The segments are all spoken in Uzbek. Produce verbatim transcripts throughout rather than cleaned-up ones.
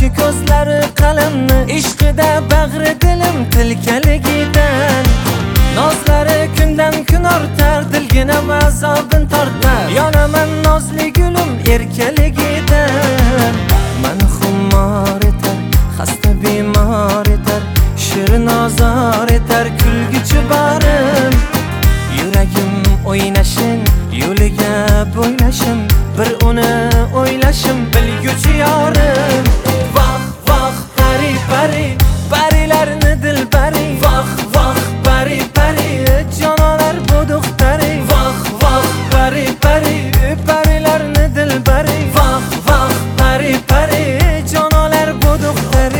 Yoshi ko'zlari qalamni ishqida bag'ri dilim tilkaligidan Nozlari kundan kun ortar dilginam azobin tortar Yonaman nozli gulim erkaligidan Mani xumor etar xasta bemor etar shirin ozor etar kulguchi borim Yuragim o'ynashin yo'liga bo'ylashim bir uni o'ylashim bilguchi yorim Voh voh pari pari parilarni dilbari Voh voh pari pari jonolar bu duxtari Voh voh pari pari parilarni dilbari Voh voh pari pari jonolar bu duxtari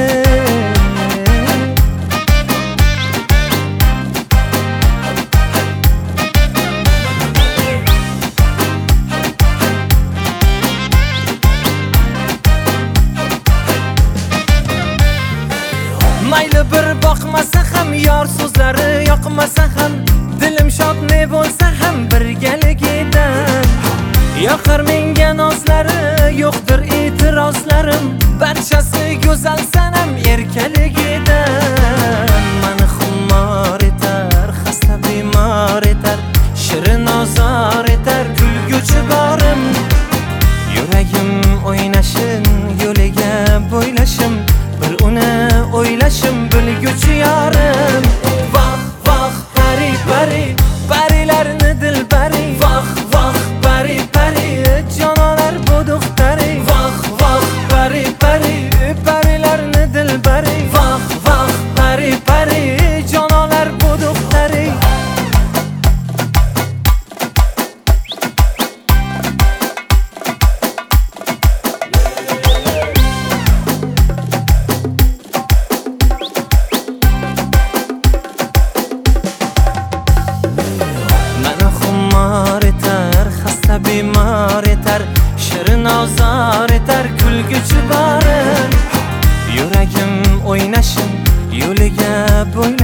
Mayli bir boqmasa ham yor so'zlari yoqmasa ham dilim shod ne bo'lsa ham birgaligidan yoqar menga nozlari yo'qdir e'tirozlarim barchasi go'zal sanam erkaligidan Mani xumor etar xasta bemor etar shirin ozor etar kulguchi borim Yuragim o'ynashin yo'liga bo'ylashim bir uni o'ylashim bilguchi yorim Voh voh pari pari parilarni dilbari Voh voh pari pari jonolar bu duxtari Voh voh pari pari parilarni dilbari Voh voh pari pari jonolar bu duxtari bemor etar shirin ozor etar kulguchi borim Yuragim o'ynashin yo'liga bo'y